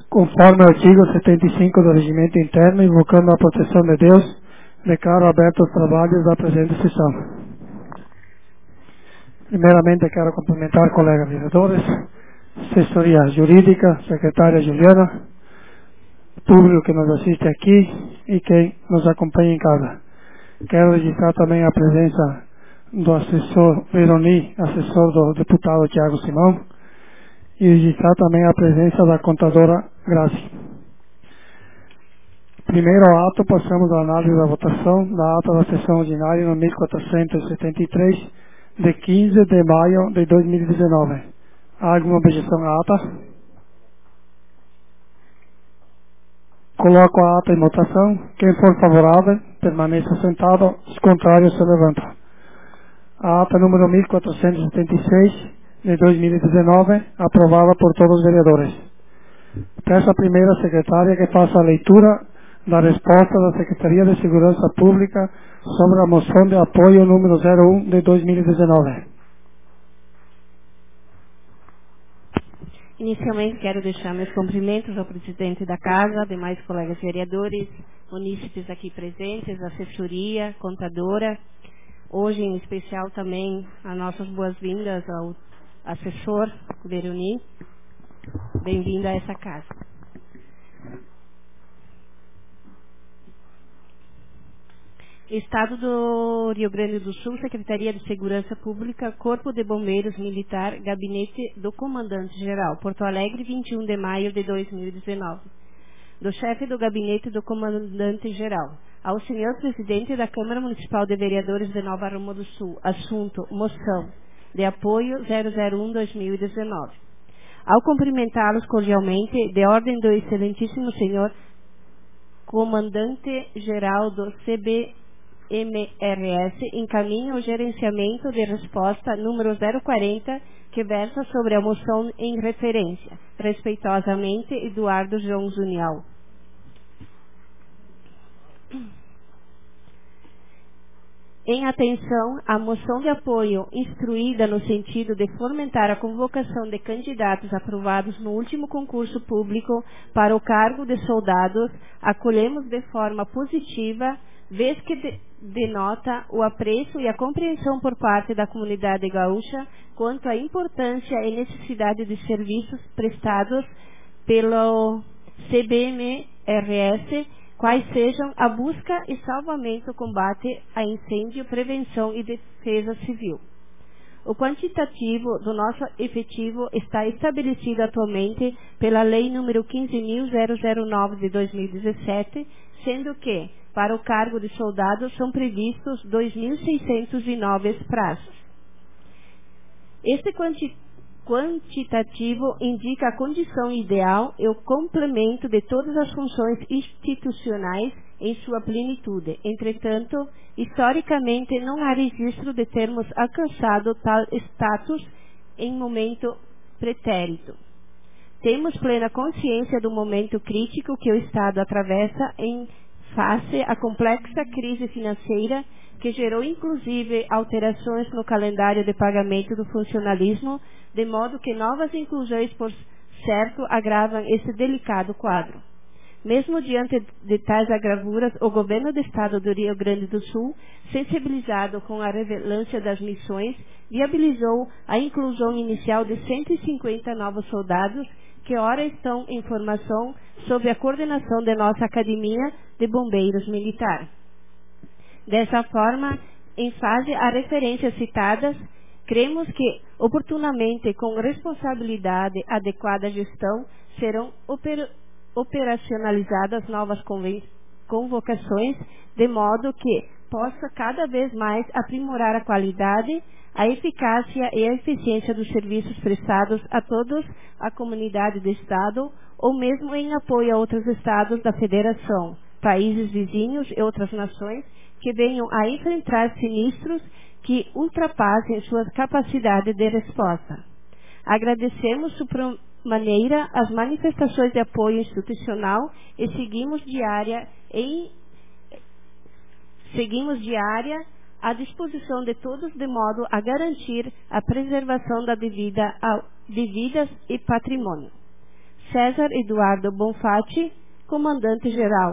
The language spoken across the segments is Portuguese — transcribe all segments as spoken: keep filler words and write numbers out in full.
conforme o artigo setenta e cinco do Regimento Interno, invocando a proteção de Deus, declaro aberto os trabalhos da presente sessão. Primeiramente, quero cumprimentar colegas vereadores, assessoria jurídica, secretária Juliana, público que nos assiste aqui e quem nos acompanha em casa. Quero registrar também a presença do assessor Veroni, assessor do deputado Tiago Simão, e registrar também a presença da contadora Grazi. Primeiro ato, passamos à análise da votação da ata da sessão ordinária no mil quatrocentos e setenta e três, de quinze de maio de dois mil e dezenove. Há alguma objeção à ata? Coloco a ata em votação. Quem for favorável, permaneça sentado. Os contrários se levantam. A ata número mil quatrocentos e setenta e seis, de dois mil e dezenove, aprovada por todos os vereadores. Peço à primeira secretária que faça a leitura da resposta da Secretaria de Segurança Pública sobre a moção de apoio número zero um de dois mil e dezenove. Inicialmente, quero deixar meus cumprimentos ao presidente da Casa, demais colegas vereadores, munícipes aqui presentes, assessoria, contadora. Hoje, em especial, também as nossas boas-vindas ao assessor Veroni. Bem-vindo a essa casa. Estado do Rio Grande do Sul, Secretaria de Segurança Pública, Corpo de Bombeiros Militar, Gabinete do Comandante-Geral, Porto Alegre, vinte e um de maio de dois mil e dezenove. Do chefe do Gabinete do Comandante-Geral, ao senhor Presidente da Câmara Municipal de Vereadores de Nova Roma do Sul, assunto, moção, de apoio zero zero um dois mil e dezenove. Ao cumprimentá-los cordialmente, de ordem do excelentíssimo senhor Comandante-Geral do C B M R S, encaminha o gerenciamento de resposta número zero quarenta, que versa sobre a moção em referência. Respeitosamente, Eduardo João Zunial. Em atenção à moção de apoio instruída no sentido de fomentar a convocação de candidatos aprovados no último concurso público para o cargo de soldados, acolhemos de forma positiva, vez que de, denota o apreço e a compreensão por parte da comunidade gaúcha quanto à importância e necessidade de serviços prestados pelo C B M R S, quais sejam a busca e salvamento, combate a incêndio, prevenção e defesa civil. O quantitativo do nosso efetivo está estabelecido atualmente pela Lei número quinze mil nove de dois mil e dezessete, sendo que, para o cargo de soldado, são previstos dois mil seiscentos e nove prazos. Este quanti quantitativo indica a condição ideal e o complemento de todas as funções institucionais em sua plenitude. Entretanto, historicamente não há registro de termos alcançado tal status em momento pretérito. Temos plena consciência do momento crítico que o Estado atravessa em face à complexa crise financeira que gerou inclusive alterações no calendário de pagamento do funcionalismo, de modo que novas inclusões, por certo, agravam esse delicado quadro. Mesmo diante de tais agravuras, o governo do Estado do Rio Grande do Sul, sensibilizado com a relevância das missões, viabilizou a inclusão inicial de cento e cinquenta novos soldados que ora estão em formação sob a coordenação de nossa Academia de Bombeiros Militar. Dessa forma, em face a referências citadas, cremos que, oportunamente, com responsabilidade, adequada gestão, serão oper operacionalizadas novas convocações, de modo que possa cada vez mais aprimorar a qualidade, a eficácia e a eficiência dos serviços prestados a todos a comunidade do Estado, ou mesmo em apoio a outros Estados da Federação, países vizinhos e outras nações que venham a enfrentar sinistros que ultrapassem suas capacidades de resposta. Agradecemos maneira as manifestações de apoio institucional e seguimos diária em seguimos diária à disposição de todos de modo a garantir a preservação da devida, a, de vidas e patrimônio. César Eduardo Bonfatti, comandante-geral.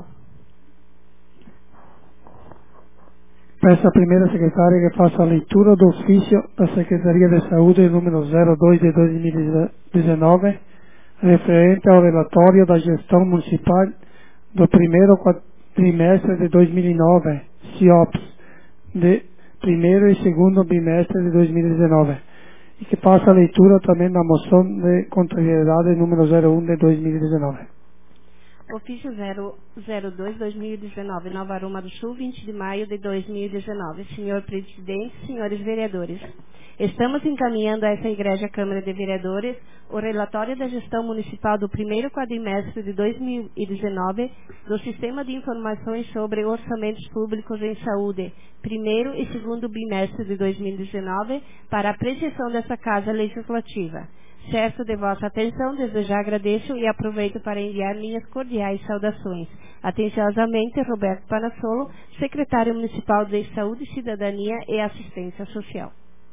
Peço à primeira secretária que faça a leitura do ofício da Secretaria de Saúde número zero dois de dois mil e dezenove, referente ao relatório da gestão municipal do primeiro trimestre de dois mil e nove, C I O P S, de primeiro e segundo bimestre de dois mil e dezenove, e que faça a leitura também da moção de contrariedade número zero um de dois mil e dezenove. Ofício zero zero dois barra dois mil e dezenove, Nova Aruma do Sul, vinte de maio de dois mil e dezenove. Senhor Presidente, senhores vereadores, estamos encaminhando a essa Igreja Câmara de Vereadores o relatório da gestão municipal do primeiro quadrimestre de dois mil e dezenove do Sistema de Informações sobre Orçamentos Públicos em Saúde, primeiro e segundo bimestre de dois mil e dezenove, para a apreciação dessa Casa Legislativa. Certo de vossa atenção, desde já agradeço e aproveito para enviar minhas cordiais saudações. Atenciosamente, Roberto Panassolo, Secretário Municipal de Saúde, Cidadania e Assistência Social.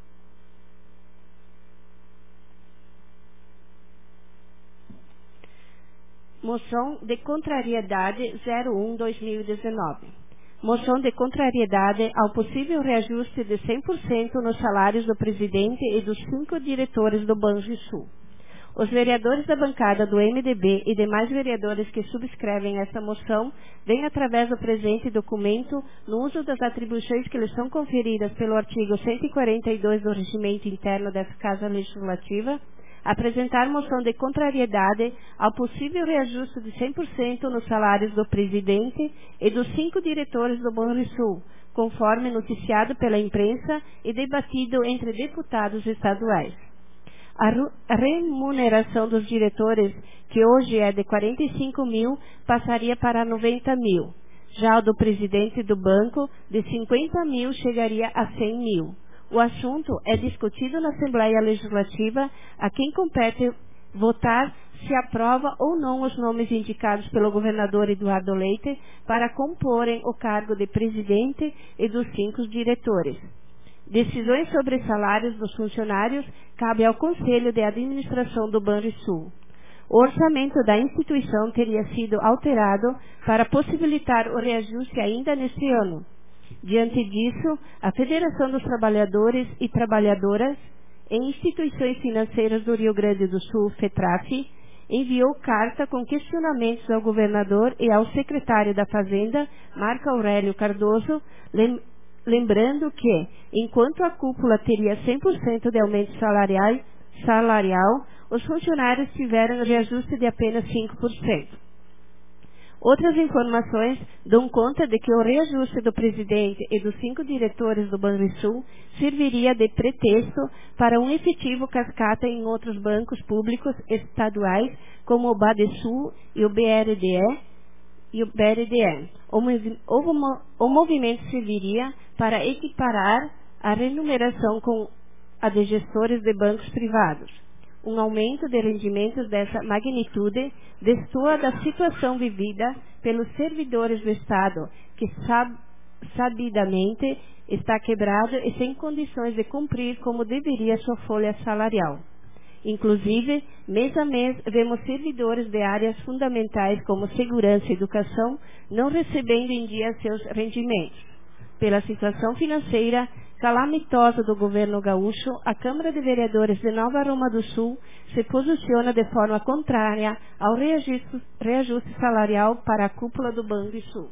Moção de contrariedade zero um barra dois mil e dezenove. Moção de contrariedade ao possível reajuste de cem por cento nos salários do presidente e dos cinco diretores do Banrisul. Os vereadores da bancada do M D B e demais vereadores que subscrevem esta moção vêm, através do presente documento, no uso das atribuições que lhes são conferidas pelo artigo cento e quarenta e dois do Regimento Interno dessa Casa Legislativa, apresentar moção de contrariedade ao possível reajuste de cem por cento nos salários do presidente e dos cinco diretores do Banrisul, conforme noticiado pela imprensa e debatido entre deputados estaduais. A remuneração dos diretores, que hoje é de quarenta e cinco mil, passaria para noventa mil. Já o do presidente do banco, de cinquenta mil, chegaria a cem mil. O assunto é discutido na Assembleia Legislativa, a quem compete votar se aprova ou não os nomes indicados pelo governador Eduardo Leite para comporem o cargo de presidente e dos cinco diretores. Decisões sobre salários dos funcionários cabe ao Conselho de Administração do Banrisul. O orçamento da instituição teria sido alterado para possibilitar o reajuste ainda neste ano. Diante disso, a Federação dos Trabalhadores e Trabalhadoras em Instituições Financeiras do Rio Grande do Sul, FETRAF, enviou carta com questionamentos ao governador e ao secretário da Fazenda, Marco Aurélio Cardoso, lem lembrando que, enquanto a cúpula teria cem por cento de aumento salarial, salarial, os funcionários tiveram reajuste de apenas cinco por cento. Outras informações dão conta de que o reajuste do presidente e dos cinco diretores do Banrisul serviria de pretexto para um efetivo cascata em outros bancos públicos estaduais, como o Badesul e o B R D E, e o B R D E. O, o, o movimento serviria para equiparar a remuneração com a de gestores de bancos privados. Um aumento de rendimentos dessa magnitude destoa da situação vivida pelos servidores do Estado, que sab, sabidamente está quebrado e sem condições de cumprir como deveria sua folha salarial. Inclusive, mês a mês, vemos servidores de áreas fundamentais como segurança e educação não recebendo em dia seus rendimentos. Pela situação financeira calamitosa do governo gaúcho, a Câmara de Vereadores de Nova Aruma do Sul se posiciona de forma contrária ao reajuste, reajuste salarial para a cúpula do Banrisul.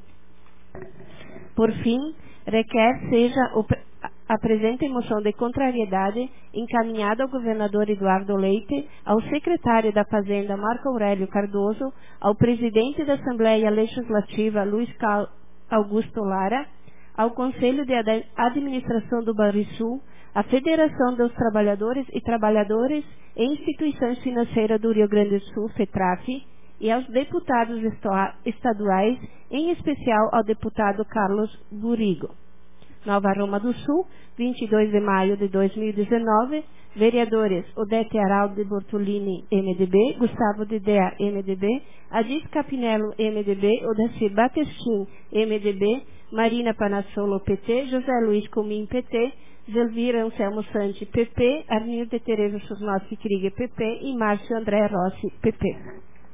Por fim, requer seja o apresenta moção de contrariedade encaminhada ao governador Eduardo Leite, ao secretário da Fazenda Marco Aurélio Cardoso, ao presidente da Assembleia Legislativa Luiz Augusto Lara, ao Conselho de Administração do Banrisul, à Federação dos Trabalhadores e Trabalhadoras e Instituições Financeiras do Rio Grande do Sul, FETRAF, e aos deputados estaduais, em especial ao deputado Carlos Burigo. Nova Aruma do Sul, vinte e dois de maio de dois mil e dezenove, vereadores Odete Araldo de Bortolini, M D B, Gustavo de Dea, M D B, Adis Capinello, M D B, Odacir Batestin, M D B, Marina Panassolo, P T, José Luiz Comim, P T, Zelvira Anselmo Santi, P P, Arnilde Tereza Susnossi Krieger, P P e Márcio André Rossi, P P.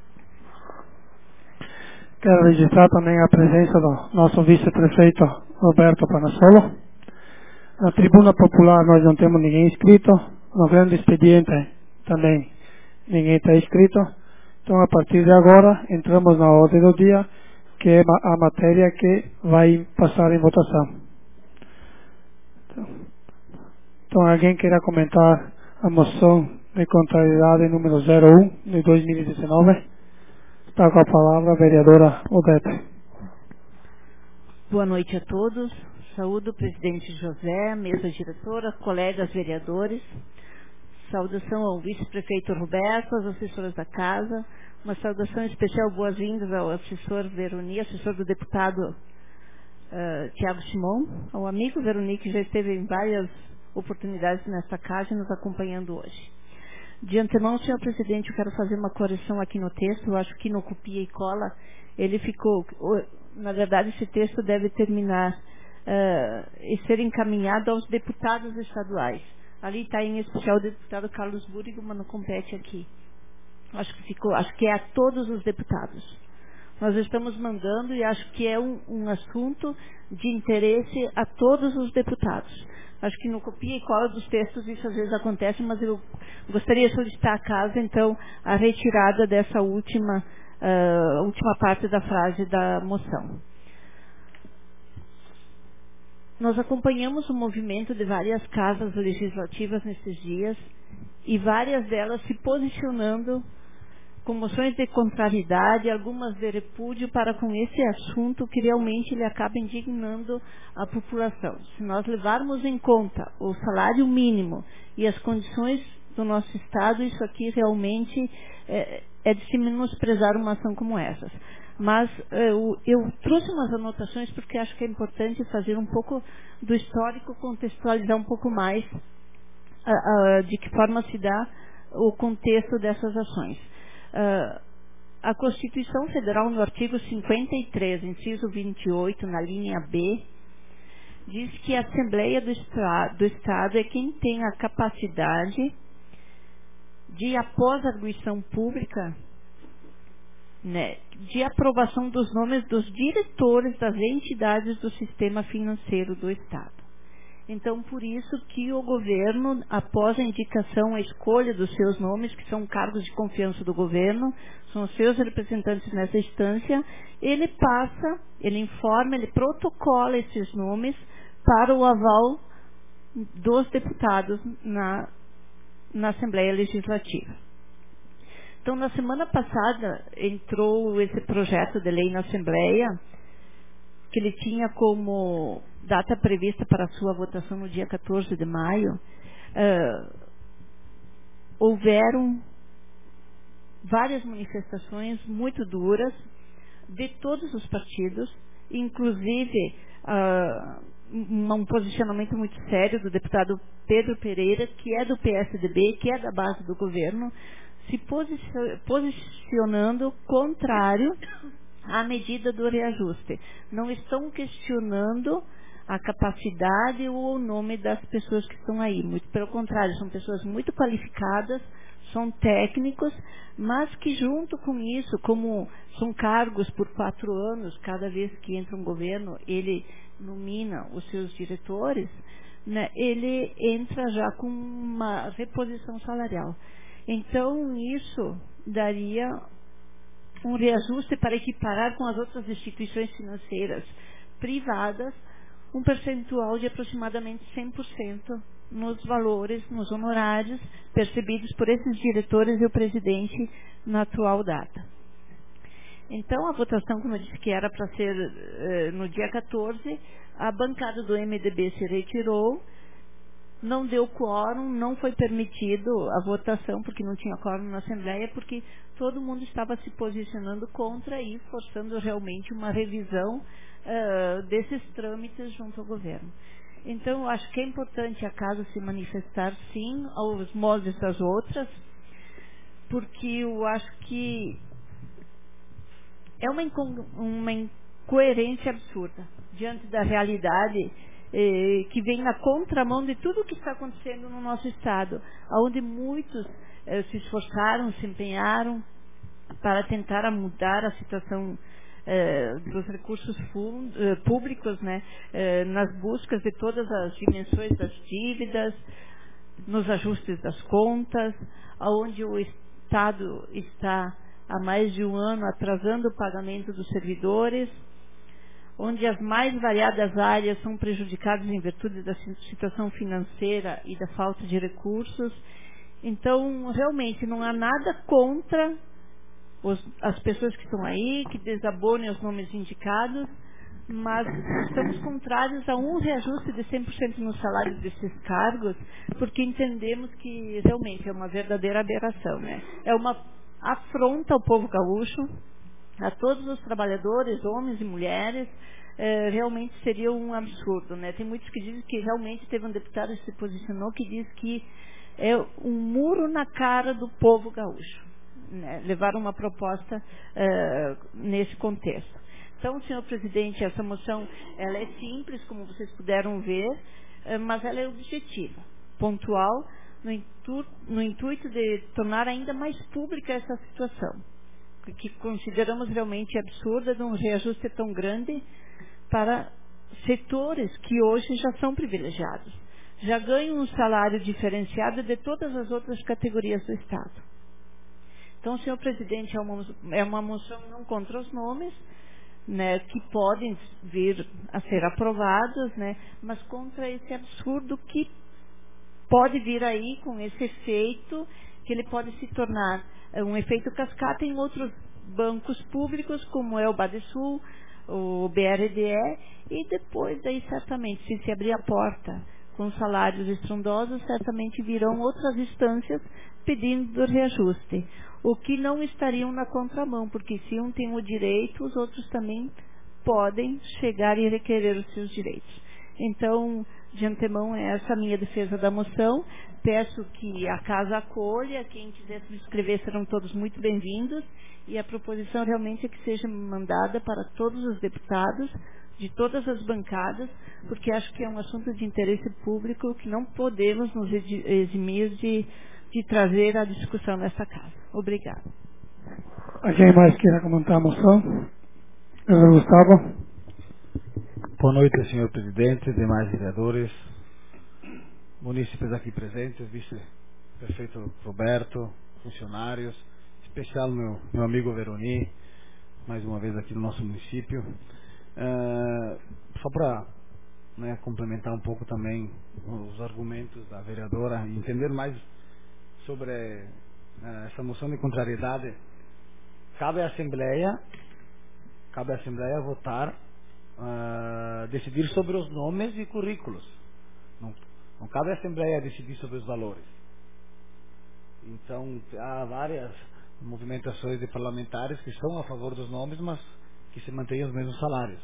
Quero registrar também a presença do nosso vice-prefeito Roberto Panassolo. Na tribuna popular nós não temos ninguém inscrito. No grande expediente também ninguém está inscrito. Então, a partir de agora, entramos na ordem do dia, que é a matéria que vai passar em votação. Então, alguém queira comentar a moção de contrariedade número zero um de dois mil e dezenove? Está com a palavra a vereadora Odete. Boa noite a todos. Saúdo o presidente José, mesa diretora, colegas vereadores. Saudação ao vice-prefeito Roberto, aos assessores da casa. Uma saudação especial, boas-vindas ao assessor Veroni, assessor do deputado uh, Tiago Simão, ao amigo Veroni, que já esteve em várias oportunidades nesta casa e nos acompanhando hoje. De antemão, senhor presidente, eu quero fazer uma correção aqui no texto. Eu acho que no copia e cola ele ficou... Na verdade, esse texto deve terminar uh, e ser encaminhado aos deputados estaduais. Ali está em especial o deputado Carlos Búrigo, mas não compete aqui. Acho que ficou, acho que é a todos os deputados. Nós estamos mandando e acho que é um, um assunto de interesse a todos os deputados. Acho que no copia e cola dos textos isso às vezes acontece, mas eu gostaria de solicitar à casa, então, a retirada dessa última, uh, última parte da frase da moção. Nós acompanhamos o movimento de várias casas legislativas nesses dias e várias delas se posicionando com moções de contrariedade, algumas de repúdio para com esse assunto que realmente ele acaba indignando a população. Se nós levarmos em conta o salário mínimo e as condições do nosso Estado, isso aqui realmente é, é de se menosprezar uma ação como essas. Mas eu, eu trouxe umas anotações porque acho que é importante fazer um pouco do histórico, contextualizar um pouco mais a, a, de que forma se dá o contexto dessas ações. Uh, a Constituição Federal, no artigo cinquenta e três, inciso vinte e oito, na linha B, diz que a Assembleia do, Estra- do Estado é quem tem a capacidade de, após a arguição pública, né, de aprovação dos nomes dos diretores das entidades do sistema financeiro do Estado. Então, por isso que o governo, após a indicação, a escolha dos seus nomes, que são cargos de confiança do governo, são os seus representantes nessa instância, ele passa, ele informa, ele protocola esses nomes para o aval dos deputados na, na Assembleia Legislativa. Então, na semana passada, entrou esse projeto de lei na Assembleia, que ele tinha como data prevista para a sua votação no dia quatorze de maio. Uh, houveram várias manifestações muito duras de todos os partidos, inclusive uh, um posicionamento muito sério do deputado Pedro Pereira, que é do P S D B, que é da base do governo, se posicionando contrário à medida do reajuste. Não estão questionando a capacidade ou o nome das pessoas que estão aí. Muito pelo contrário, são pessoas muito qualificadas, são técnicos, mas que junto com isso, como são cargos por quatro anos, cada vez que entra um governo, ele nomina os seus diretores, né, ele entra já com uma reposição salarial. Então, isso daria um reajuste para equiparar com as outras instituições financeiras privadas, um percentual de aproximadamente cem por cento nos valores, nos honorários percebidos por esses diretores e o presidente na atual data. Então, a votação, como eu disse que era para ser eh, no dia quatorze, a bancada do M D B se retirou, não deu quórum, não foi permitido a votação, porque não tinha quórum na Assembleia, porque todo mundo estava se posicionando contra e forçando realmente uma revisão uh, desses trâmites junto ao governo. Então, eu acho que é importante a casa se manifestar, sim, aos moldes das outras, porque eu acho que é uma, inco- uma incoerência absurda diante da realidade eh, que vem na contramão de tudo o que está acontecendo no nosso Estado, onde muitos eh, se esforçaram, se empenharam para tentar mudar a situação eh, dos recursos fun, eh, públicos, né, eh, nas buscas de todas as dimensões das dívidas, nos ajustes das contas, onde o Estado está há mais de um ano atrasando o pagamento dos servidores, onde as mais variadas áreas são prejudicadas em virtude da situação financeira e da falta de recursos. Então, realmente, não há nada contra os, as pessoas que estão aí, que desabonem os nomes indicados, mas estamos contrários a um reajuste de cem por cento no salário desses cargos, porque entendemos que realmente é uma verdadeira aberração, né? É uma afronta ao povo gaúcho, a todos os trabalhadores, homens e mulheres. É, realmente seria um absurdo, né? Tem muitos que dizem que realmente teve um deputado que se posicionou que diz que é um muro na cara do povo gaúcho, né? Levar uma proposta é, nesse contexto. Então, senhor presidente, essa moção ela é simples, como vocês puderam ver, é, mas ela é objetiva, pontual, no, intu no intuito de tornar ainda mais pública essa situação, que consideramos realmente absurda de um reajuste tão grande para setores que hoje já são privilegiados, já ganham um salário diferenciado de todas as outras categorias do Estado. Então, senhor presidente, é uma, é uma moção não contra os nomes, né, que podem vir a ser aprovados, né, mas contra esse absurdo que pode vir aí com esse efeito, que ele pode se tornar um efeito cascata em outros bancos públicos, como é o Badesul, o B R D E, e depois daí certamente, se se abrir a porta com salários estrondosos, certamente virão outras instâncias pedindo reajuste, o que não estariam na contramão, porque se um tem o direito, os outros também podem chegar e requerer os seus direitos. Então, de antemão, é essa a minha defesa da moção. Peço que a casa acolha, quem quiser se inscrever serão todos muito bem-vindos, e a proposição realmente é que seja mandada para todos os deputados, de todas as bancadas, porque acho que é um assunto de interesse público que não podemos nos eximir de, de trazer à discussão nessa casa. Obrigada. Alguém mais queira comentar a moção? Senhor Gustavo. Boa noite, senhor presidente, demais vereadores, munícipes aqui presentes, vice-prefeito Roberto, funcionários, em especial meu, meu amigo Veroni, mais uma vez aqui no nosso município. Uh, só para, né, complementar um pouco também os argumentos da vereadora e entender mais sobre uh, essa moção de contrariedade, cabe à Assembleia, cabe à Assembleia votar, uh, decidir sobre os nomes e currículos. Não, não cabe à Assembleia decidir sobre os valores. Então, há várias movimentações de parlamentares que são a favor dos nomes, mas que se mantenham os mesmos salários.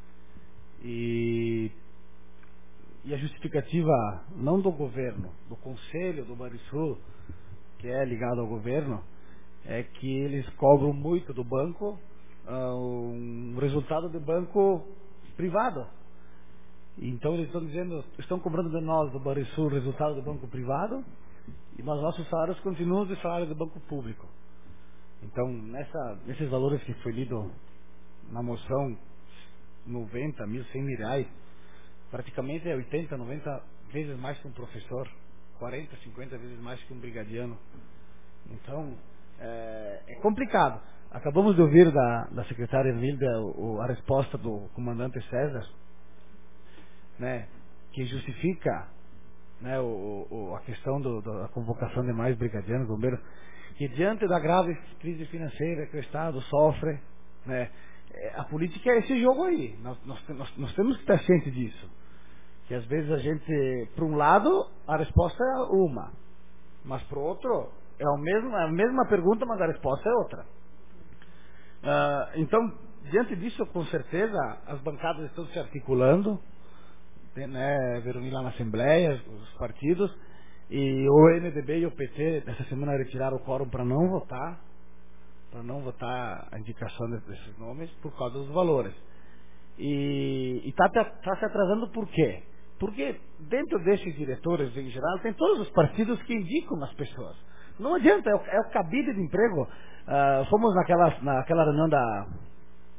E, e a justificativa não do governo, do Conselho do Banrisul, que é ligado ao governo, é que eles cobram muito do banco, uh, um resultado de banco privado. Então eles estão dizendo, estão cobrando de nós do Banrisul o resultado do banco privado, mas nossos salários continuam de salário do banco público. Então, nessa, nesses valores que foi lido na moção, noventa mil, cem mil reais, praticamente é oitenta, noventa vezes mais que um professor, quarenta, cinquenta vezes mais que um brigadiano. Então, é, é complicado. Acabamos de ouvir da, da secretária Nilda o, a resposta do comandante César, né, que justifica, né, o, o, a questão do, da convocação de mais brigadianos, bombeiros, que diante da grave crise financeira que o Estado sofre, né, a política é esse jogo aí. Nós, nós, nós, nós temos que estar cientes disso. Que às vezes a gente, para um lado, a resposta é uma, mas para o outro, é o mesmo, é a mesma pergunta, mas a resposta é outra. Uh, então, diante disso, com certeza, as bancadas estão se articulando, né, Veroni lá na Assembleia, os partidos, e o M D B e o P T, essa semana retiraram o quórum para não votar, para não votar a indicação desses nomes por causa dos valores. E está tá se atrasando por quê? Porque dentro desses diretores, em geral, tem todos os partidos que indicam as pessoas. Não adianta, é o, é o cabide de emprego. Uh, fomos naquela, naquela reunião da,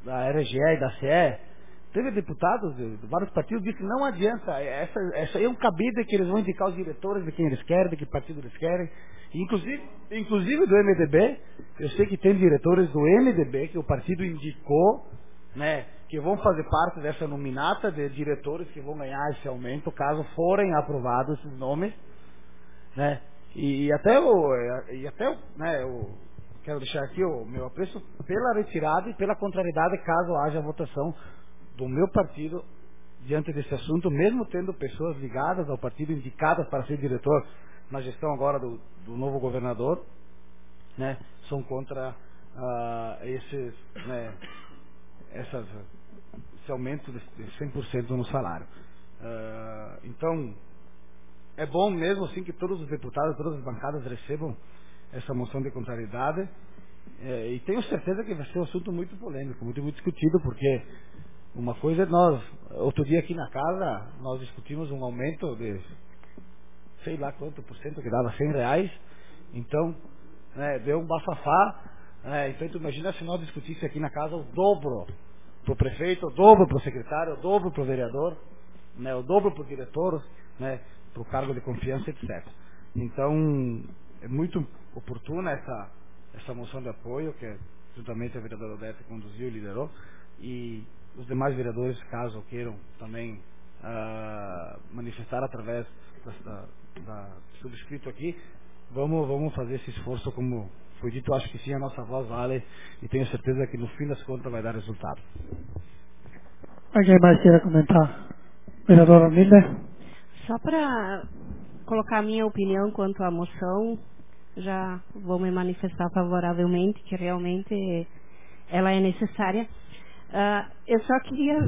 da R G E e da C E, teve deputados de, de vários partidos que disseram que não adianta, essa, essa aí é um cabide que eles vão indicar os diretores de quem eles querem, de que partido eles querem. E inclusive, inclusive do M D B, eu sei que tem diretores do M D B que o partido indicou, né, que vão fazer parte dessa nominata de diretores que vão ganhar esse aumento caso forem aprovados esses nomes, né? E, e até o, e até o, né, o, quero deixar aqui o meu apreço pela retirada e pela contrariedade caso haja votação do meu partido diante desse assunto, mesmo tendo pessoas ligadas ao partido indicadas para ser diretor na gestão agora do, do novo governador, né, são contra uh, esses, né, essas, esse aumento de cem por cento no salário. Uh, então, é bom mesmo assim que todos os deputados, todas as bancadas recebam essa moção de contrariedade, é, e tenho certeza que vai ser um assunto muito polêmico, muito, muito discutido, porque uma coisa é nós, outro dia aqui na casa, nós discutimos um aumento de sei lá quanto por cento, que dava cem reais, então, né, deu um bafafá, né, então tu imagina se nós discutíssemos aqui na casa o dobro para o prefeito, o dobro para o secretário, o dobro para o vereador, né, o dobro para o diretor, né, para o cargo de confiança, etcétera. Então, é muito oportuna essa, essa moção de apoio, que juntamente a vereadora Odete conduziu e liderou, e os demais vereadores, caso queiram também uh, manifestar através da, da subscrito aqui, vamos, vamos fazer esse esforço, como foi dito, acho que sim, a nossa voz vale, e tenho certeza que no fim das contas vai dar resultado. Alguém mais queira comentar? Vereadora Miller? Só para colocar a minha opinião quanto à moção, já vou me manifestar favoravelmente, que realmente ela é necessária. Uh, eu só queria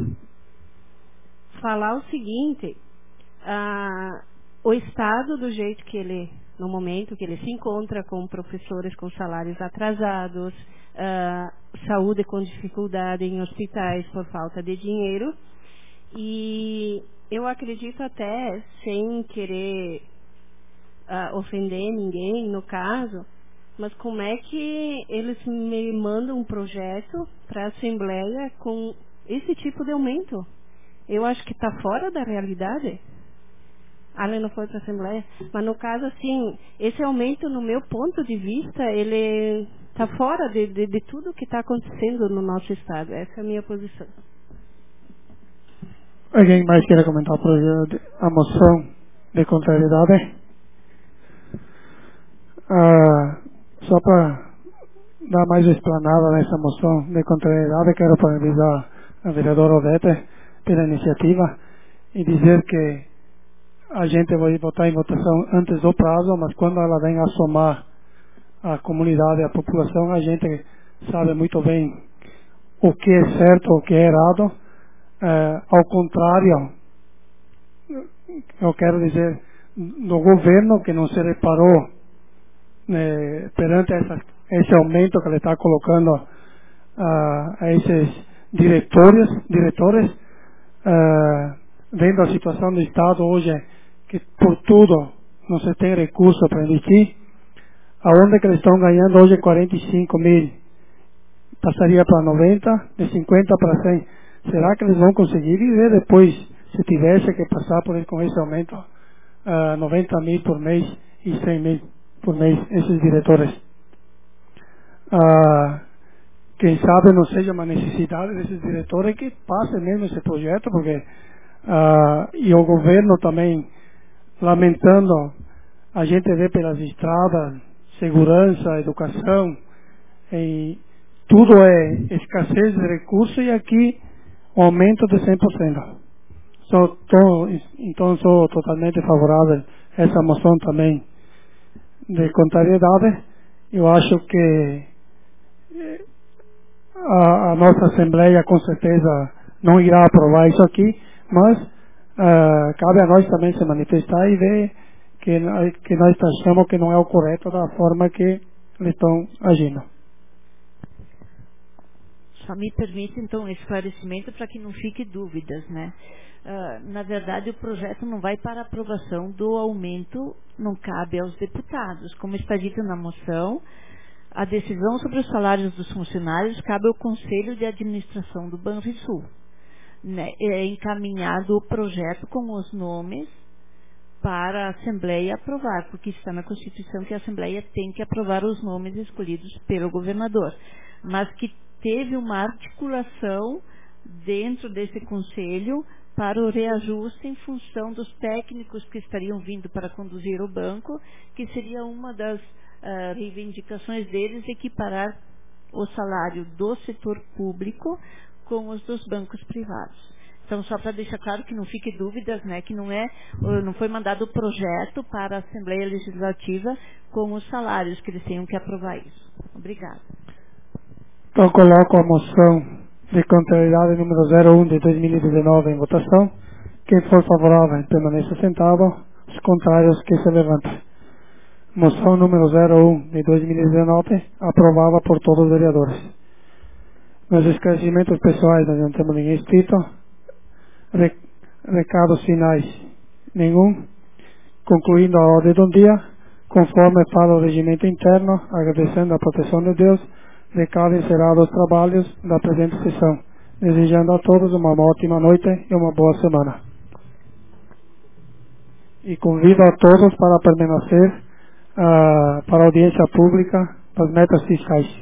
falar o seguinte, uh, o Estado, do jeito que ele, no momento que ele se encontra com professores com salários atrasados, uh, saúde com dificuldade em hospitais por falta de dinheiro, e eu acredito até, sem querer uh, ofender ninguém no caso, mas como é que eles me mandam um projeto para a Assembleia com esse tipo de aumento? Eu acho que está fora da realidade. A lei não foi para a Assembleia, mas no caso, assim, esse aumento, no meu ponto de vista, ele está fora de, de, de tudo que está acontecendo no nosso Estado. Essa é a minha posição. Alguém mais queira comentar o projeto, a moção de contrariedade? Ah, só para dar mais explanada nessa moção de contrariedade, quero parabenizar a vereadora Odete pela iniciativa e dizer que a gente vai votar em votação antes do prazo, mas quando ela vem a somar a comunidade e a população, a gente sabe muito bem o que é certo, o que é errado. Uh, ao contrário, eu quero dizer, do governo que não se reparou né, perante essa, esse aumento que ele está colocando uh, a esses diretores, diretores uh, vendo a situação do Estado hoje, que por tudo não se tem recurso para investir, aonde que eles estão ganhando hoje quarenta e cinco mil, passaria para noventa, de cinquenta para cem. Será que eles vão conseguir viver depois, se tivesse que passar por com esse aumento, uh, noventa mil por mês e cem mil por mês, esses diretores? Uh, quem sabe não seja uma necessidade desses diretores que passe mesmo esse projeto, porque uh, e o governo também lamentando, a gente vê pelas estradas, segurança, educação, e tudo é escassez de recursos, e aqui o aumento de cem por cento. Sou, tô, então sou totalmente favorável a essa moção também de contrariedade. Eu acho que a, a nossa Assembleia com certeza não irá aprovar isso aqui, mas uh, cabe a nós também se manifestar e ver que, que nós achamos que não é o correto da forma que eles estão agindo. Só me permite, então, um esclarecimento para que não fique dúvidas, né? Uh, na verdade, o projeto não vai para aprovação do aumento, não cabe aos deputados. Como está dito na moção, A decisão sobre os salários dos funcionários cabe ao Conselho de Administração do Banrisul. Né? É encaminhado o projeto com os nomes para a Assembleia aprovar, porque está na Constituição que a Assembleia tem que aprovar os nomes escolhidos pelo governador, mas que teve uma articulação dentro desse Conselho para o reajuste em função dos técnicos que estariam vindo para conduzir o banco, que seria uma das uh, reivindicações deles, equiparar o salário do setor público com os dos bancos privados. Então, só para deixar claro que não fique dúvidas, né, que não, é, não foi mandado o projeto para a Assembleia Legislativa com os salários, que eles tenham que aprovar isso. Obrigada. Então, coloco a moção de contrariedade número zero um de dois mil e dezenove em votação. Quem for favorável, permaneça sentado. Os contrários, que se levantem. Moção número zero um de dois mil e dezenove, aprovada por todos os vereadores. Nos esclarecimentos pessoais, nós não temos ninguém inscrito. Recados finais, nenhum. Concluindo a ordem do dia, conforme fala o regimento interno, agradecendo a proteção de Deus, declaro encerrados os trabalhos da presente sessão, desejando a todos uma ótima noite e uma boa semana. E convido a todos para permanecer uh, para a audiência pública das metas fiscais.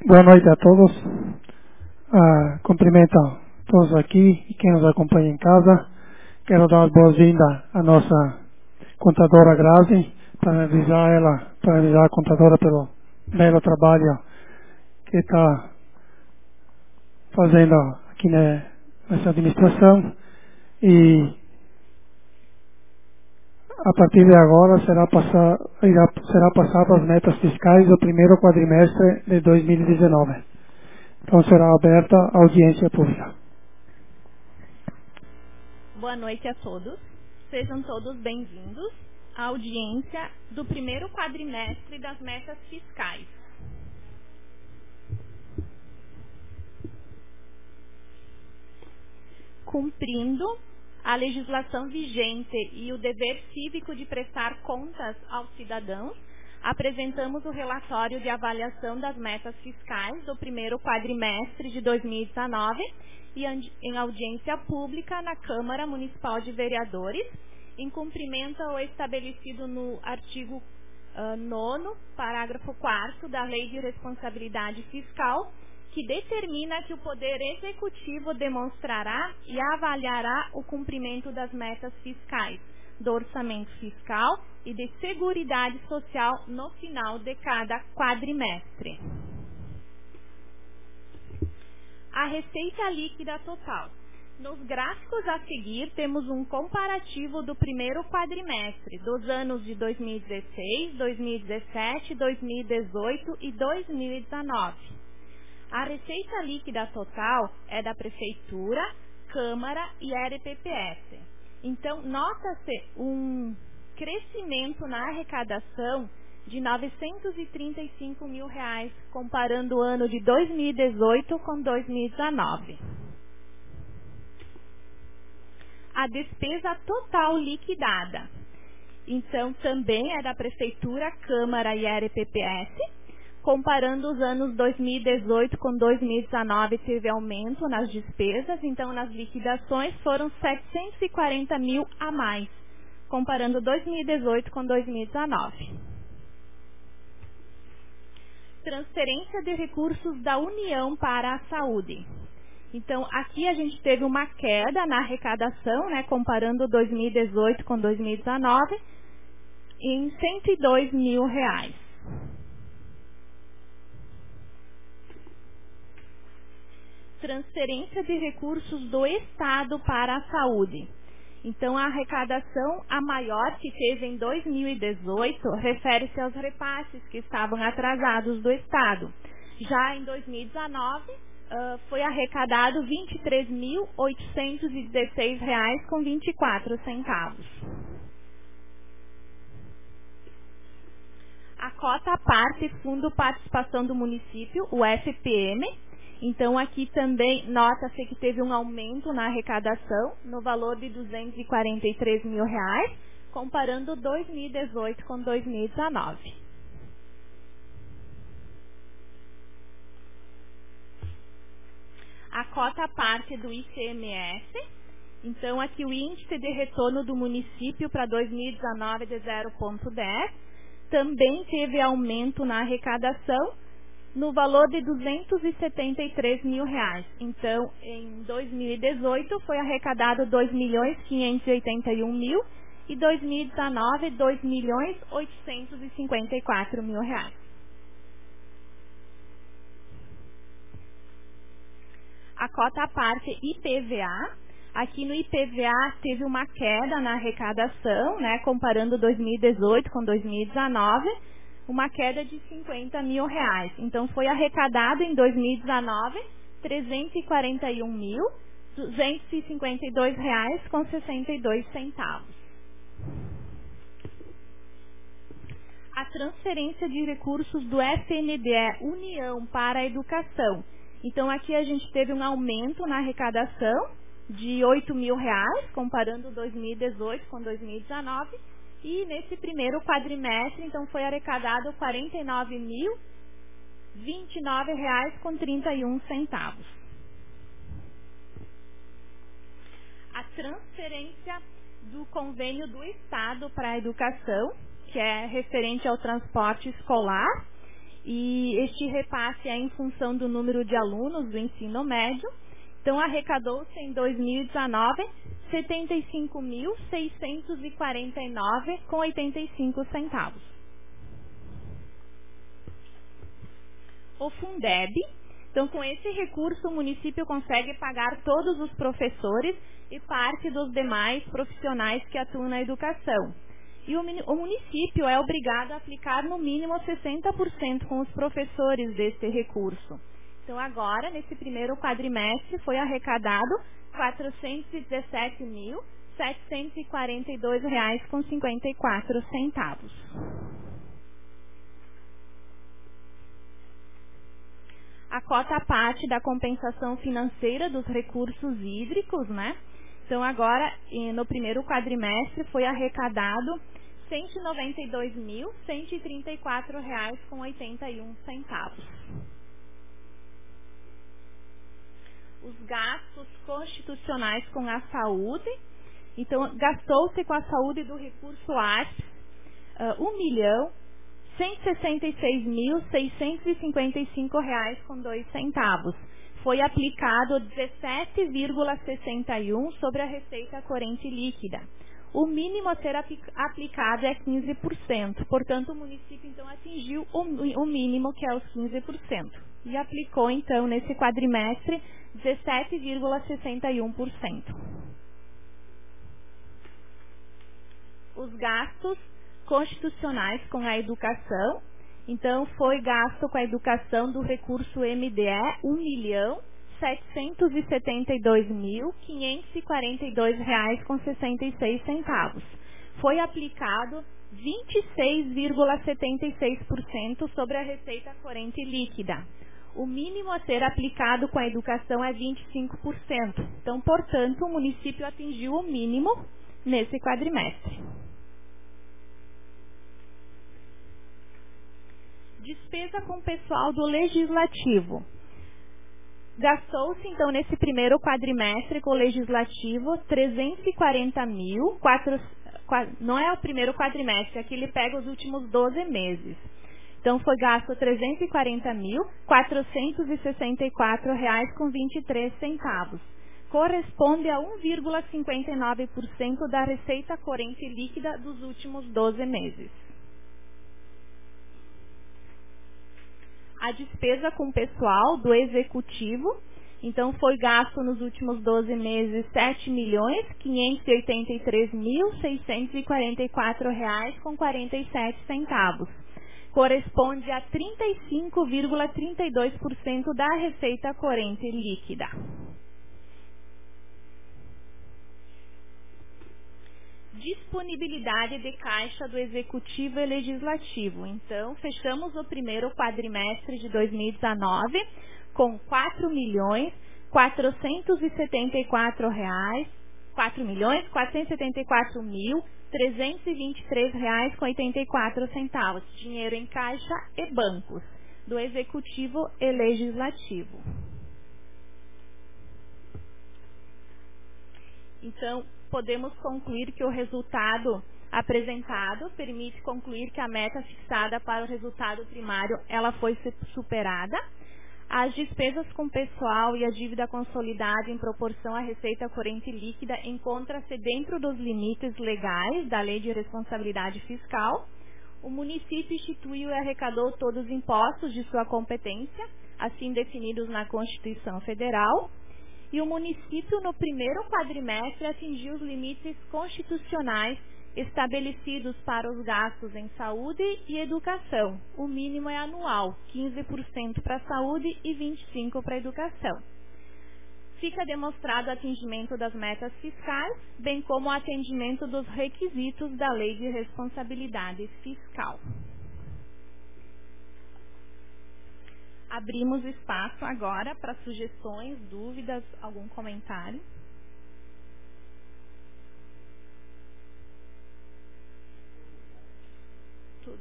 Boa noite a todos. Ah, cumprimento a todos aqui e quem nos acompanha em casa. Quero dar as boas-vindas à nossa contadora Grazi, parabenizar ela, parabenizar a contadora pelo belo trabalho que está fazendo aqui na, nessa administração. E a partir de agora será passar, irá, será passado as metas fiscais do primeiro quadrimestre de dois mil e dezenove. Então será aberta a audiência pública. Boa noite a todos. Sejam todos bem-vindos à audiência do primeiro quadrimestre das metas fiscais. Cumprindo a legislação vigente e o dever cívico de prestar contas aos cidadãos, apresentamos o relatório de avaliação das metas fiscais do primeiro quadrimestre de dois mil e dezenove e em audiência pública na Câmara Municipal de Vereadores, em cumprimento ao estabelecido no artigo uh, nono, parágrafo quarto da Lei de Responsabilidade Fiscal, que determina que o Poder Executivo demonstrará e avaliará o cumprimento das metas fiscais, do orçamento fiscal e de seguridade social no final de cada quadrimestre. A receita líquida total. Nos gráficos a seguir, temos um comparativo do primeiro quadrimestre dos anos de dois mil e dezesseis, dois mil e dezessete, dois mil e dezoito e dois mil e dezenove. A receita líquida total é da Prefeitura, Câmara e R P P S. Então, nota-se um crescimento na arrecadação de novecentos e trinta e cinco mil reais, comparando o ano de dois mil e dezoito com dois mil e dezenove. A despesa total liquidada. Então, também é da Prefeitura, Câmara e R P P S. Comparando os anos dois mil e dezoito com dois mil e dezenove, teve aumento nas despesas, então nas liquidações foram setecentos e quarenta mil a mais, comparando dois mil e dezoito com dois mil e dezenove. Transferência de recursos da União para a saúde. Então, aqui a gente teve uma queda na arrecadação, né, comparando dois mil e dezoito com dois mil e dezenove, em cento e dois mil reais. Transferência de recursos do Estado para a saúde. Então, a arrecadação, a maior que teve em dois mil e dezoito, refere-se aos repasses que estavam atrasados do Estado. Já em dois mil e dezenove, uh, foi arrecadado vinte e três mil oitocentos e dezesseis reais com vinte e quatro centavos. A cota à parte, Fundo Participação do Município, o F P M. Então, aqui também nota-se que teve um aumento na arrecadação, no valor de duzentos e quarenta e três mil reais, comparando dois mil e dezoito com dois mil e dezenove. A cota à parte do I C M S. Então, aqui o índice de retorno do município para dois mil e dezenove é de zero vírgula dez. Também teve aumento na arrecadação, no valor de duzentos e setenta e três mil reais. Então, em dois mil e dezoito foi arrecadado dois milhões quinhentos e oitenta e um mil e dois mil e dezenove dois milhões oitocentos e cinquenta e quatro mil reais. A cota à parte I P V A. Aqui no I P V A teve uma queda na arrecadação, né, comparando dois mil e dezoito com dois mil e dezenove, uma queda de cinquenta mil reais. Então, foi arrecadado em dois mil e dezenove trezentos e quarenta e um mil duzentos e cinquenta e dois reais com sessenta e dois centavos. A transferência de recursos do F N D E União para a Educação. Então, aqui a gente teve um aumento na arrecadação de oito mil reais, comparando dois mil e dezoito com dois mil e dezenove. E nesse primeiro quadrimestre, então, foi arrecadado quarenta e nove mil vinte e nove reais com trinta e um centavos. A transferência do convênio do Estado para a educação, que é referente ao transporte escolar, e este repasse é em função do número de alunos do ensino médio. Então, arrecadou-se em dois mil e dezenove setenta e cinco mil seiscentos e quarenta e nove reais com oitenta e cinco centavos. O Fundeb, então com esse recurso o município consegue pagar todos os professores e parte dos demais profissionais que atuam na educação. E o, o município é obrigado a aplicar no mínimo sessenta por cento com os professores desse recurso. Então agora, nesse primeiro quadrimestre, foi arrecadado quatrocentos e dezessete mil setecentos e quarenta e dois reais com cinquenta e quatro centavos. A cota parte da compensação financeira dos recursos hídricos, né? Então agora, no primeiro quadrimestre, foi arrecadado cento e noventa e dois mil cento e trinta e quatro reais com oitenta e um centavos. Os gastos constitucionais com a saúde. Então, gastou-se com a saúde do recurso ARPS uh, um milhão cento e sessenta e seis mil seiscentos e cinquenta e cinco reais com dois centavos. Foi aplicado dezessete vírgula sessenta e um sobre a receita corrente líquida. O mínimo a ser aplicado é quinze por cento. Portanto, o município então atingiu o, o mínimo, que é os quinze por cento. E aplicou então nesse quadrimestre dezessete vírgula sessenta e um por cento. Os gastos constitucionais com a educação. Então, foi gasto com a educação do recurso M D E um milhão setecentos e setenta e dois mil quinhentos e quarenta e dois reais com sessenta e seis centavos. Foi aplicado vinte e seis vírgula setenta e seis por cento sobre a receita corrente líquida. O mínimo a ser aplicado com a educação é vinte e cinco por cento. Então, portanto, o município atingiu o mínimo nesse quadrimestre. Despesa com pessoal do Legislativo. Gastou-se, então, nesse primeiro quadrimestre com o Legislativo, trezentos e quarenta mil, quatro, não é o primeiro quadrimestre, aqui ele pega os últimos doze meses. Então, foi gasto trezentos e quarenta mil, quatrocentos e sessenta e quatro reais com vinte e três centavos. Corresponde a um vírgula cinquenta e nove por cento da receita corrente líquida dos últimos doze meses. A despesa com pessoal do Executivo, então foi gasto nos últimos doze meses sete milhões quinhentos e oitenta e três mil seiscentos e quarenta e quatro reais com quarenta e sete centavos. Corresponde a trinta e cinco vírgula trinta e dois por cento da receita corrente líquida. Disponibilidade de caixa do Executivo e Legislativo. Então, fechamos o primeiro quadrimestre de dois mil e dezenove com quatro milhões quatrocentos e setenta e quatro reais, quatro milhões quatrocentos e setenta e quatro mil trezentos e vinte e três reais com oitenta e quatro centavos, dinheiro em caixa e bancos do Executivo e Legislativo. Então, podemos concluir que o resultado apresentado permite concluir que a meta fixada para o resultado primário ela foi superada. As despesas com pessoal e a dívida consolidada em proporção à receita corrente líquida encontra-se dentro dos limites legais da Lei de Responsabilidade Fiscal. O município instituiu e arrecadou todos os impostos de sua competência, assim definidos na Constituição Federal. E o município, no primeiro quadrimestre, atingiu os limites constitucionais estabelecidos para os gastos em saúde e educação. O mínimo é anual, quinze por cento para a saúde e vinte e cinco por cento para a educação. Fica demonstrado o atingimento das metas fiscais, bem como o atendimento dos requisitos da Lei de Responsabilidade Fiscal. Abrimos espaço agora para sugestões, dúvidas, algum comentário. Tudo.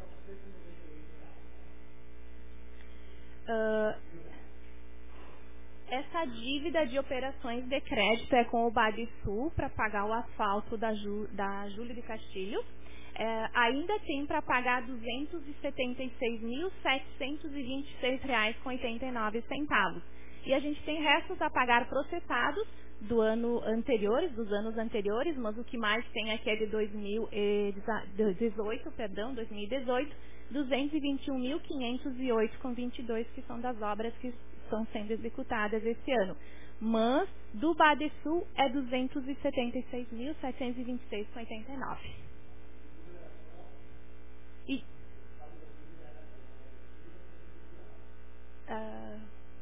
Uh, dívida de operações de crédito é com o Badesul para pagar o asfalto da, Ju, da Júlio de Castilhos. É, ainda tem para pagar duzentos e setenta e seis mil, setecentos e vinte e seis reais com oitenta e nove centavos. E a gente tem restos a pagar processados do ano anteriores, dos anos anteriores, mas o que mais tem aqui é de dois mil e dezoito, perdão, dois mil e dezoito, duzentos e vinte e um mil, quinhentos e oito com vinte e dois, que são das obras que estão sendo executadas esse ano. Mas do Badesul é duzentos e setenta e seis mil, setecentos e vinte e seis com oitenta e nove. E uh,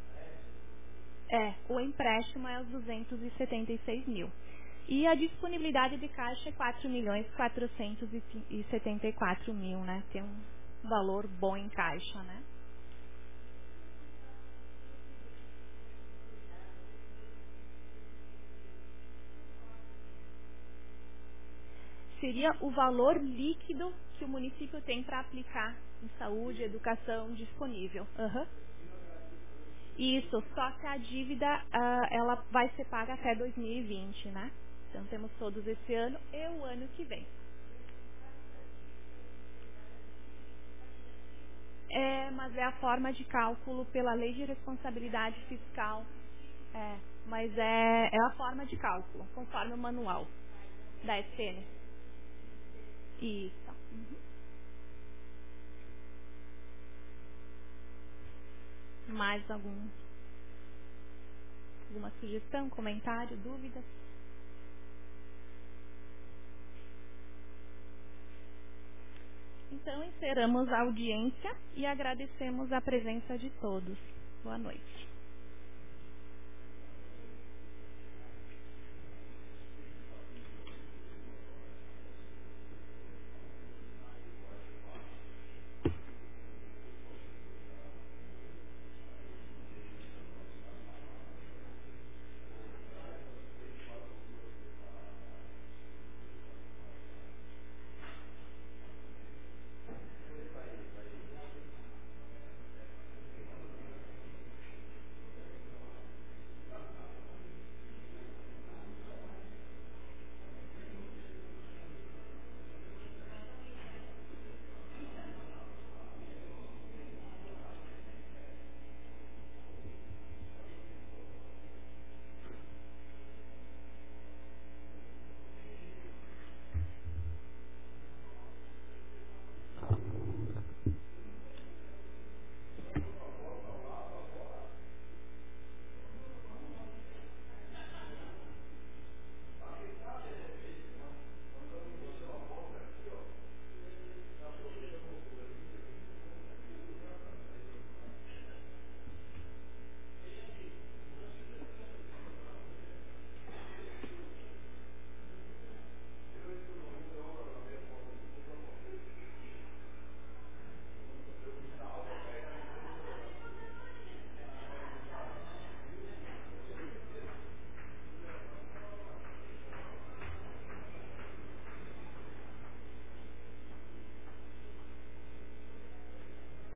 é, o empréstimo é os duzentos e setenta e seis mil. E a disponibilidade de caixa é quatro milhões quatrocentos e setenta e quatro mil, né? Tem um valor bom em caixa, né? Seria o valor líquido que o município tem para aplicar em saúde, educação disponível. Uhum. Isso, só que a dívida uh, ela vai ser paga até dois mil e vinte, né? Então temos todos esse ano e o ano que vem. É, mas é a forma de cálculo pela Lei de Responsabilidade Fiscal. É, mas é, é a forma de cálculo, conforme o manual da S P N. Isso. Uhum. Mais algum, alguma sugestão, comentário, dúvidas? Então, encerramos a audiência e agradecemos a presença de todos. Boa noite.